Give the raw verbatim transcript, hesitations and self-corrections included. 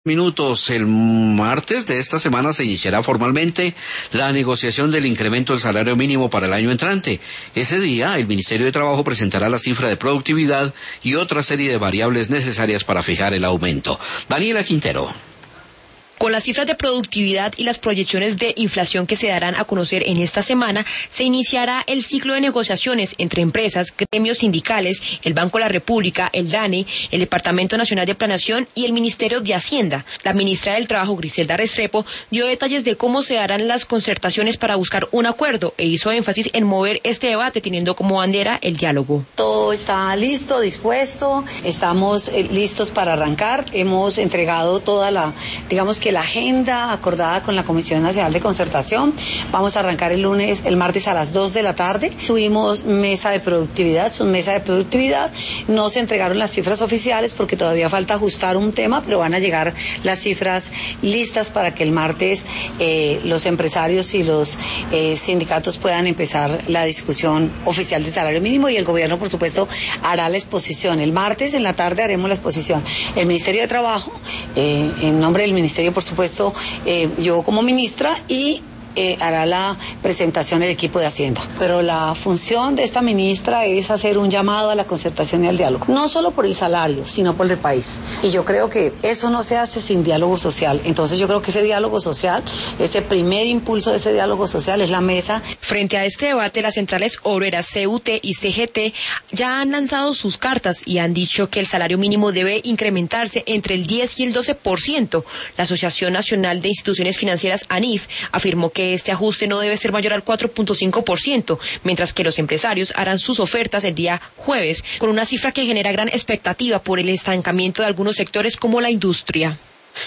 Minutos. El martes de esta semana se iniciará formalmente la negociación del incremento del salario mínimo para el año entrante. Ese día, el Ministerio de Trabajo presentará la cifra de productividad y otra serie de variables necesarias para fijar el aumento. Daniela Quintero. Con las cifras de productividad y las proyecciones de inflación que se darán a conocer en esta semana, se iniciará el ciclo de negociaciones entre empresas, gremios sindicales, el Banco de la República, el DANE, el Departamento Nacional de Planeación y el Ministerio de Hacienda. La ministra del Trabajo, Griselda Restrepo, dio detalles de cómo se darán las concertaciones para buscar un acuerdo e hizo énfasis en mover este debate teniendo como bandera el diálogo. Todo está listo, dispuesto, estamos eh, listos para arrancar. Hemos entregado toda la, digamos que la agenda acordada con la Comisión Nacional de Concertación. Vamos a arrancar el lunes, el martes a las dos de la tarde. Tuvimos mesa de productividad, su mesa de productividad. No se entregaron las cifras oficiales porque todavía falta ajustar un tema, pero van a llegar las cifras listas para que el martes eh, los empresarios y los eh, sindicatos puedan empezar la discusión oficial del salario mínimo y el gobierno, por supuesto, hará la exposición. El martes en la tarde haremos la exposición. El Ministerio de Trabajo, eh, en nombre del Ministerio, por supuesto, eh, yo como ministra y Eh, hará la presentación el equipo de Hacienda. Pero la función de esta ministra es hacer un llamado a la concertación y al diálogo, no solo por el salario, sino por el país. Y yo creo que eso no se hace sin diálogo social. Entonces yo creo que ese diálogo social, ese primer impulso de ese diálogo social es la mesa. Frente a este debate, las centrales obreras C U T y C G T ya han lanzado sus cartas y han dicho que el salario mínimo debe incrementarse entre el diez y el doce por ciento. La Asociación Nacional de Instituciones Financieras, ANIF, afirmó que este ajuste no debe ser mayor al cuatro punto cinco por ciento, mientras que los empresarios harán sus ofertas el día jueves, con una cifra que genera gran expectativa por el estancamiento de algunos sectores como la industria.